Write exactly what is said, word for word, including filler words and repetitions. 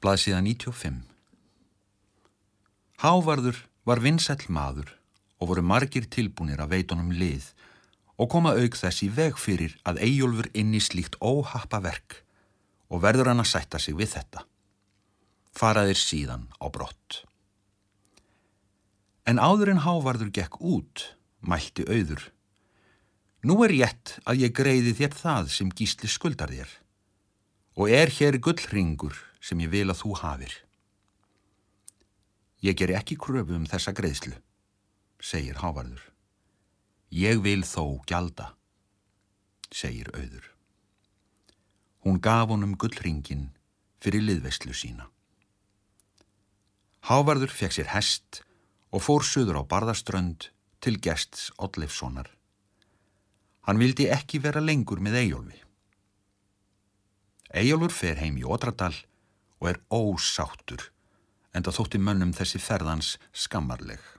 Blaðsíða níutíu og fimm. Hávarður var vinsæll maður og voru margir tilbúnir að veita honum lið og koma auk þess í veg fyrir að Eyjólfur inn í slíkt óhappa verk og verður hann að sætta sig við þetta. Faraðir síðan á brott. En áður en Hávarður gekk út, mælti Auður: Nú er rétt að ég greiði þér það sem Gísli skuldar þér og er hér gullhringur sem ég vil að þú hafir. Ég geri ekki kröfu um þessa greiðslu, segir Hávarður. Ég vil þó gjalda, segir Auður. Hún gaf honum gullhringinn fyrir liðveislu sína. Hávarður fékk sér hest og fór suður á Barðaströnd til Gests Oddleifssonar. Hann vildi ekki vera lengur með Eyjólfi. Eyjólfur fer heim í Otradal og er ósáttur, enda þótti mönnum þessi ferðans skammarleg.